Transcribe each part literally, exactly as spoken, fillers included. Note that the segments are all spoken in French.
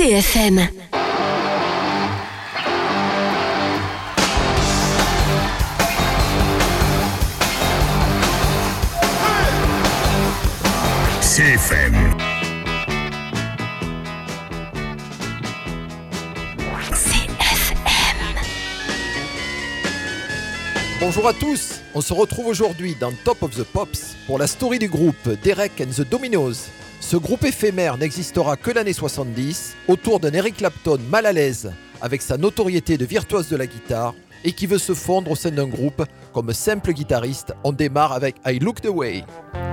C F M. C F M. C F M. Bonjour à tous, on se retrouve aujourd'hui dans Top of the Pops pour la story du groupe Derek and the Dominos. Ce groupe éphémère n'existera que l'année soixante-dix, autour d'un Eric Clapton mal à l'aise avec sa notoriété de virtuose de la guitare et qui veut se fondre au sein d'un groupe comme simple guitariste. On démarre avec I Looked Away.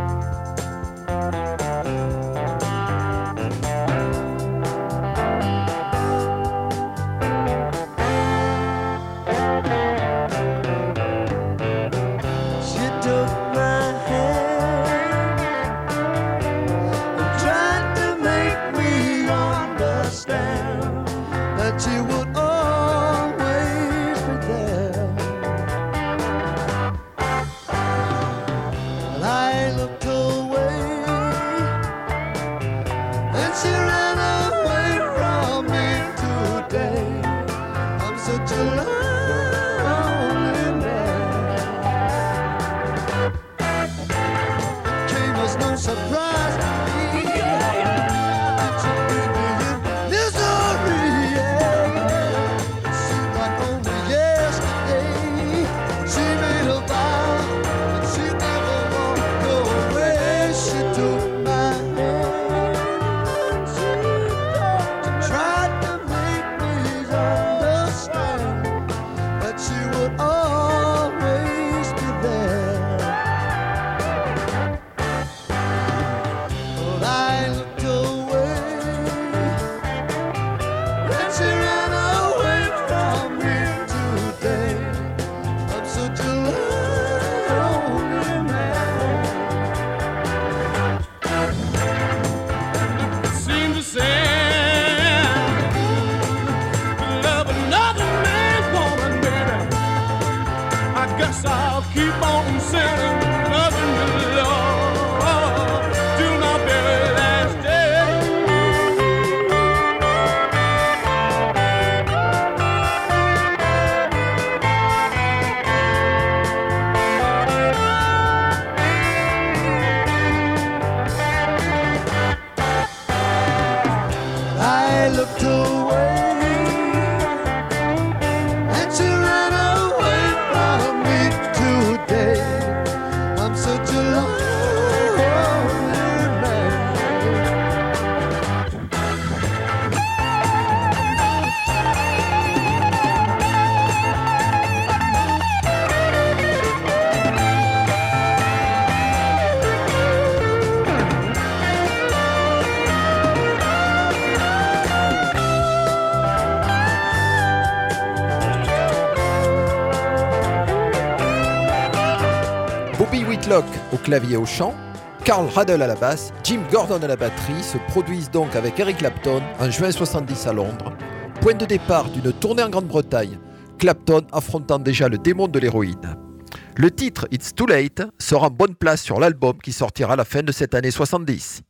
Au clavier au chant, Carl Radle à la basse, Jim Gordon à la batterie se produisent donc avec Eric Clapton en juin soixante-dix à Londres. Point de départ d'une tournée en Grande-Bretagne, Clapton affrontant déjà le démon de l'héroïne. Le titre It's Too Late sera en bonne place sur l'album qui sortira à la fin de cette année soixante-dix.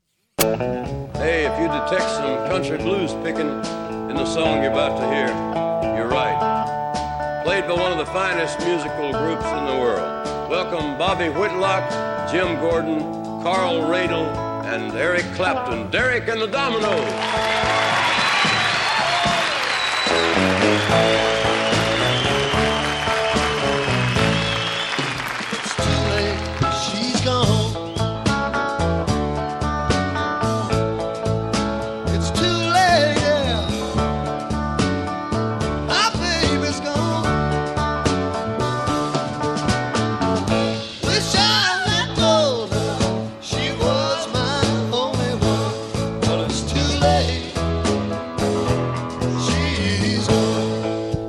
Hey, if you detect some country blues picking in the song you're about to hear, you're right. Played by one of the finest musical groups in the world. Welcome Bobby Whitlock, Jim Gordon, Carl Radle, and Eric Clapton. Derek and the Dominos. Too late.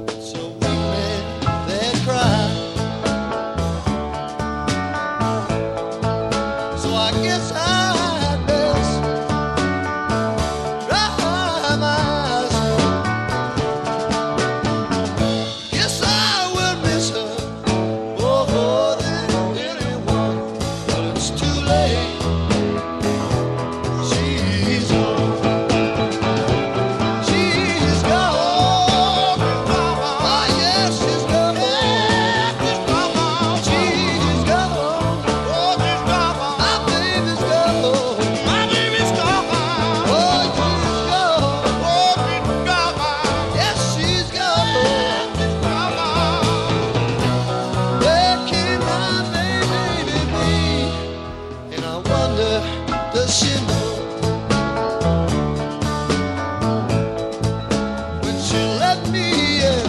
does she know? When she let me in,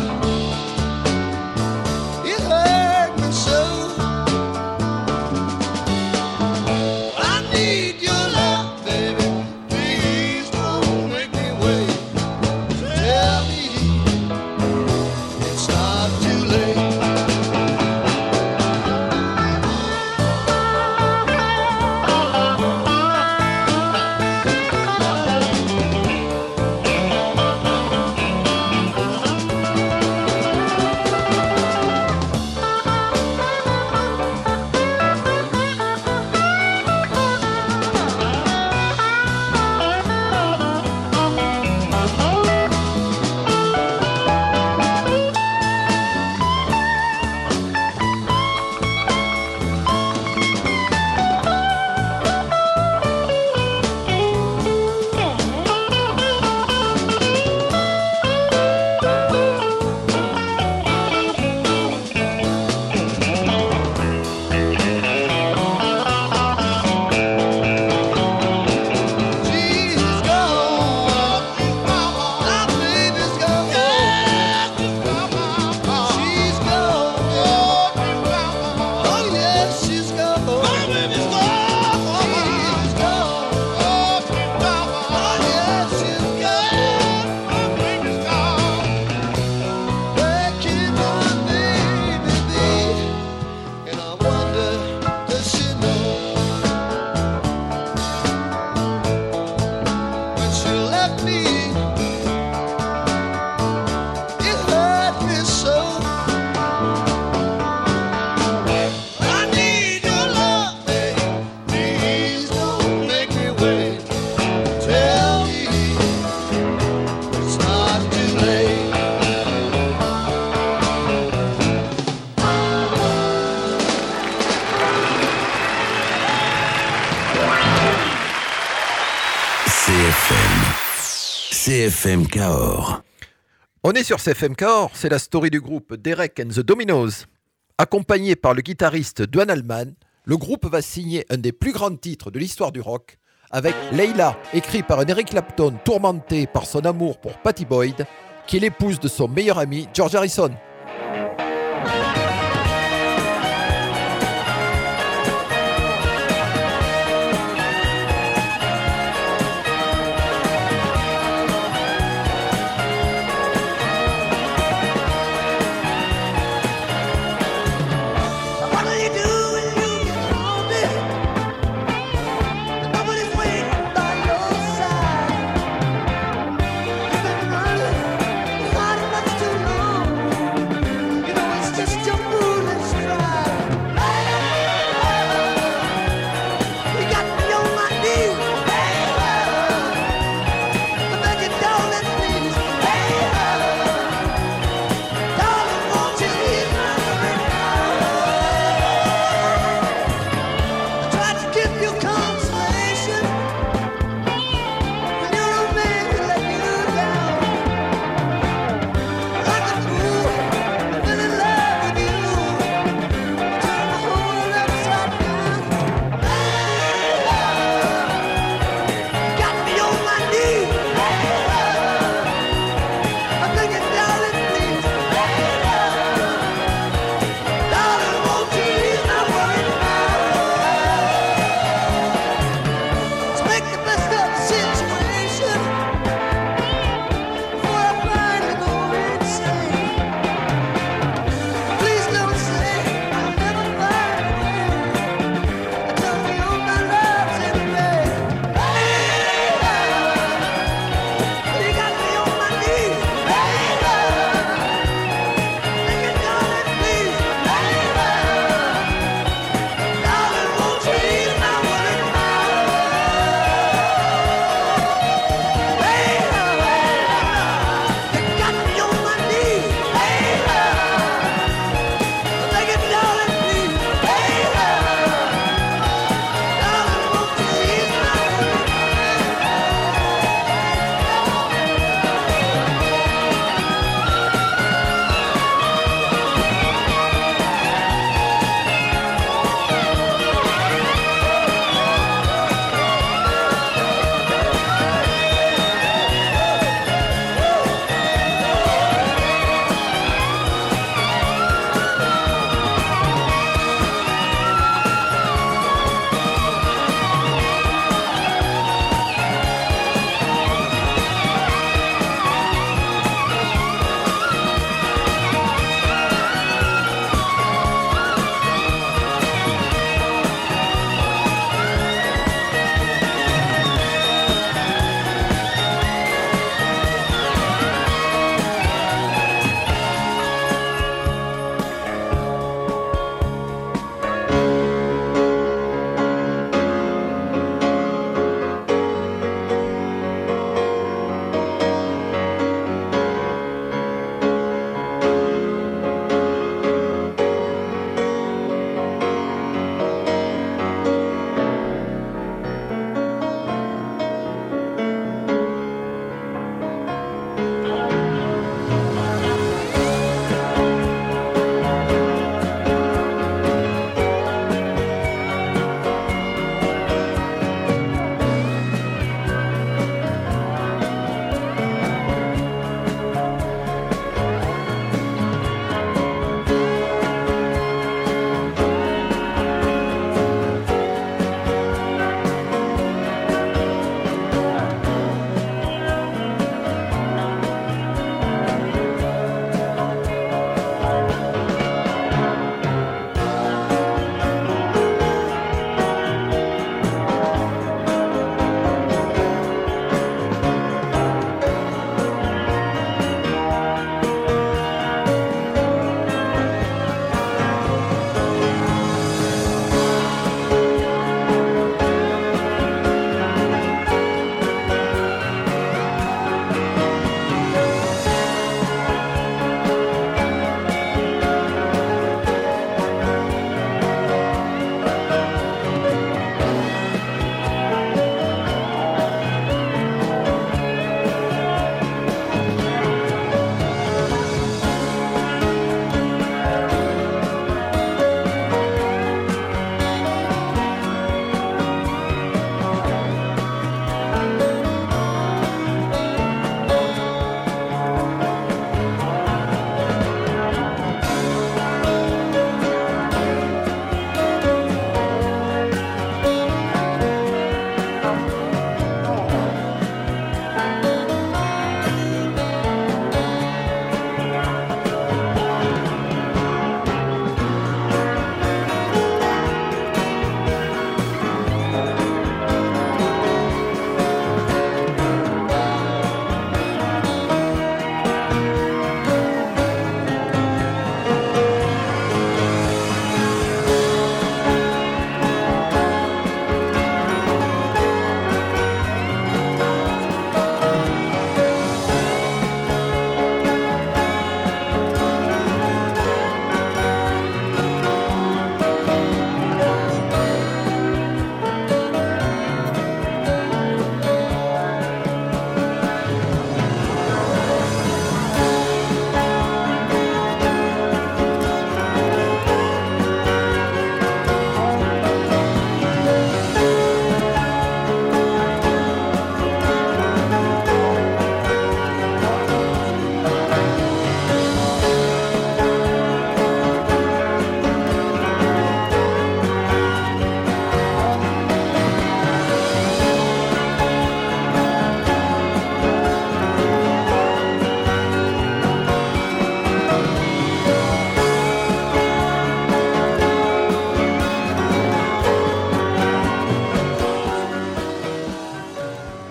it hurt me so. I need your love, baby. Please don't make me wait. Tell me it's not too late. She's gone, my baby's gone. She's gone, oh yes, she's gone. My baby's gone. She's gone, oh yes, she's gone. My baby's gone. Where can my baby be? And I wonder, does she know? When she left me, it hurt me so. I need your love, babe. Please don't make me wait. Tell me it's not too late. C F M. C F M Cahors. On est sur C F M Cahors, c'est la story du groupe Derek and the Dominos. Accompagné par le guitariste Duane Allman, le groupe va signer un des plus grands titres de l'histoire du rock, avec Layla, écrit par un Eric Clapton tourmenté par son amour pour Pattie Boyd, qui est l'épouse de son meilleur ami George Harrison. What do you do when you get lonely? Nobody's waiting by your side. You've been running, not much too long. You know it's just your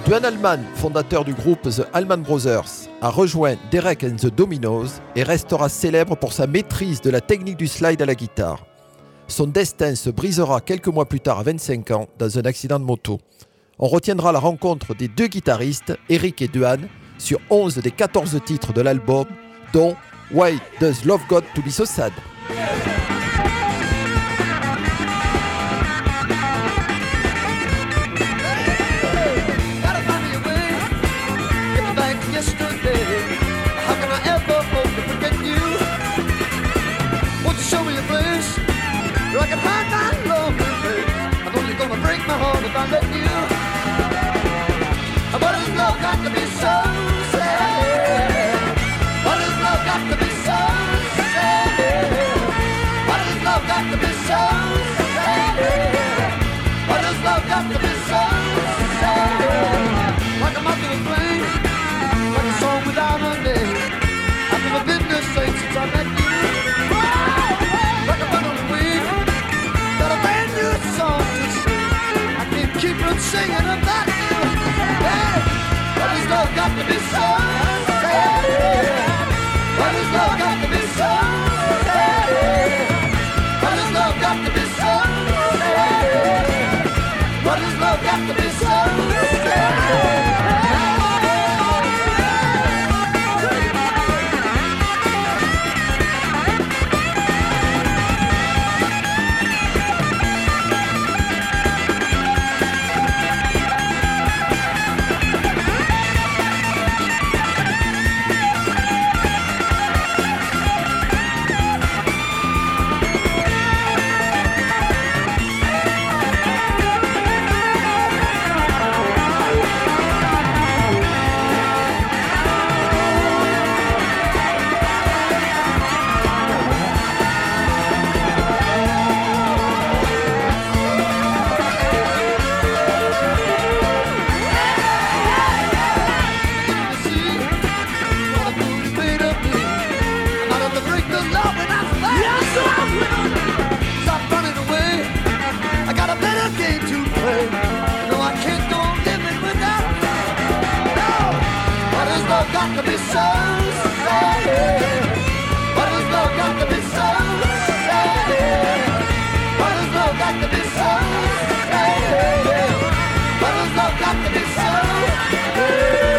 Duane Allman, fondateur du groupe The Allman Brothers, a rejoint Derek and the Dominos et restera célèbre pour sa maîtrise de la technique du slide à la guitare. Son destin se brisera quelques mois plus tard à vingt-cinq ans dans un accident de moto. On retiendra la rencontre des deux guitaristes, Eric et Duane, sur onze des quatorze titres de l'album, dont Why Does Love Got to Be So Sad? I can find my love in place. I know you're gonna break my heart if I let you. But does love got to be so sad? What does love got to be so sad? What does love got to be so sad? What does love got to be so sad? Like a moth to a flame, like a song without a name. I've never been this saint since I met you. Like a bird on the wing, got a brand new song to sing. I can't keep from singing about you. Hey, what does love got to be so sad? What does love got to be so sad? What does love got to be so sad? What does love got to be so sad? Got to be so sad. What has love got to be so sad? What has love got to be so sad? What has love got to be so sad?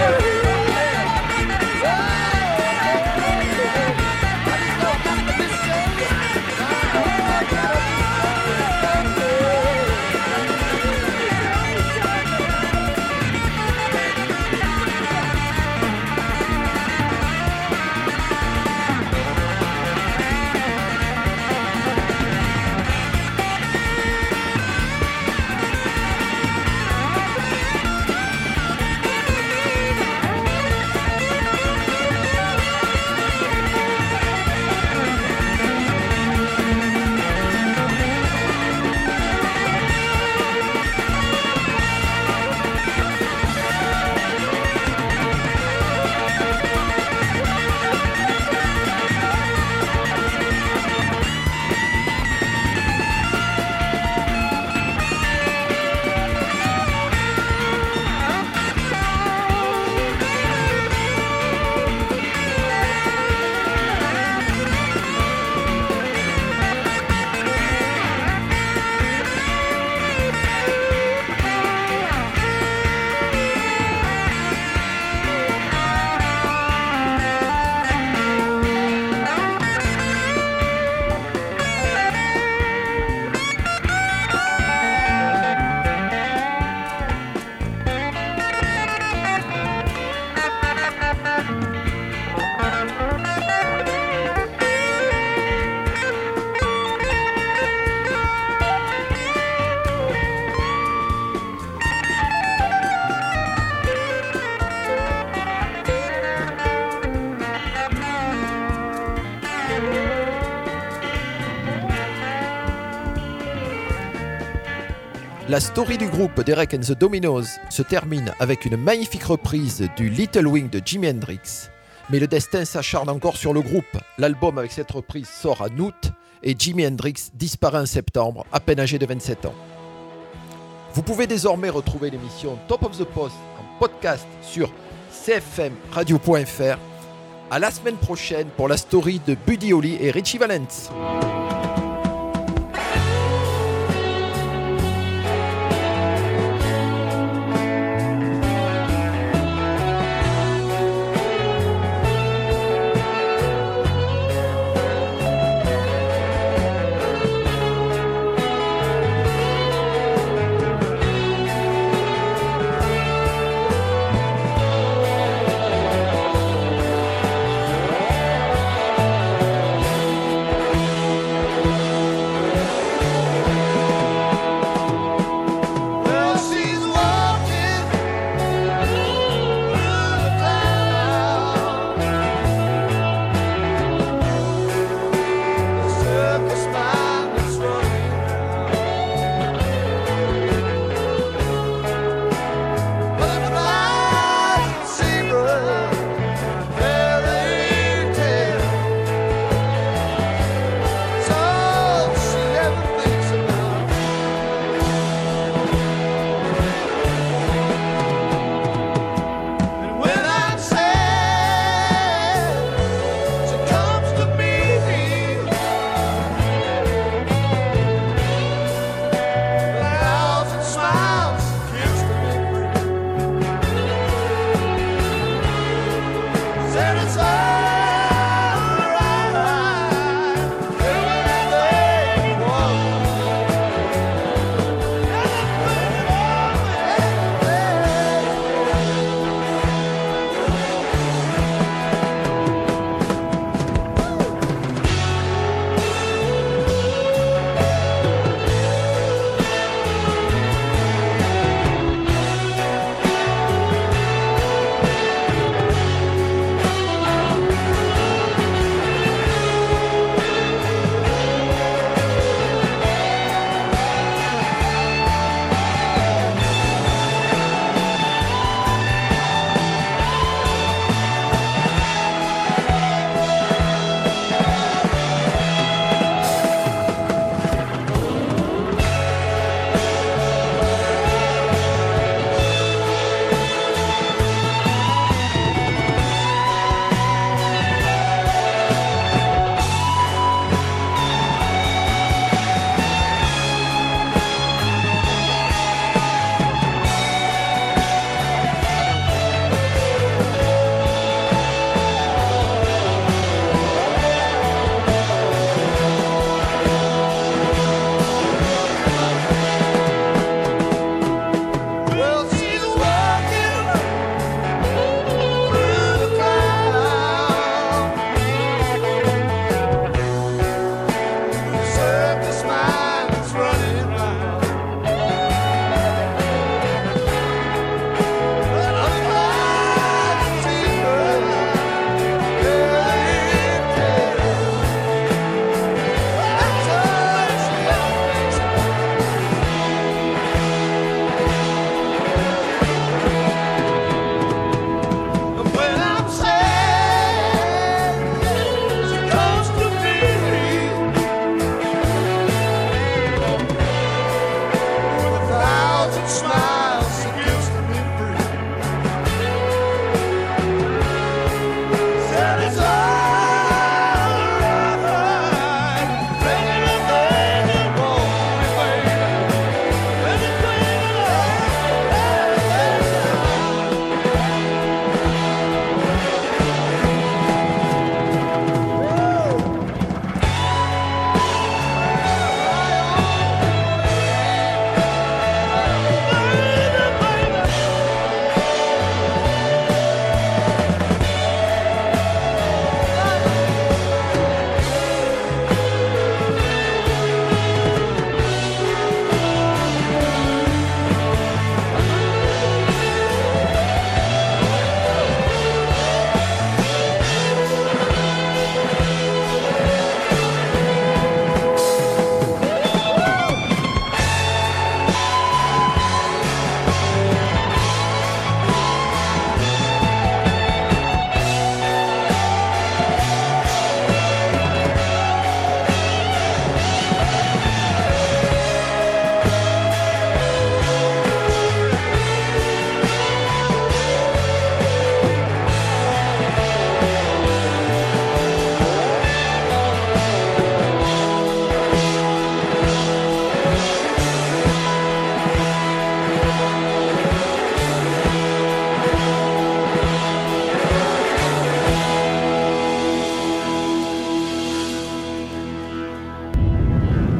La story du groupe Derek and the Dominos se termine avec une magnifique reprise du Little Wing de Jimi Hendrix. Mais le destin s'acharne encore sur le groupe. L'album avec cette reprise sort en août et Jimi Hendrix disparaît en septembre, à peine âgé de vingt-sept ans. Vous pouvez désormais retrouver l'émission Top of the Post en podcast sur c f m radio point f r. À la semaine prochaine pour la story de Buddy Holly et Richie Valens.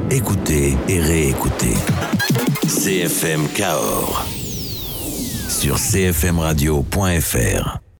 Écoutez et réécoutez. C F M Cahors sur c f m radio point f r.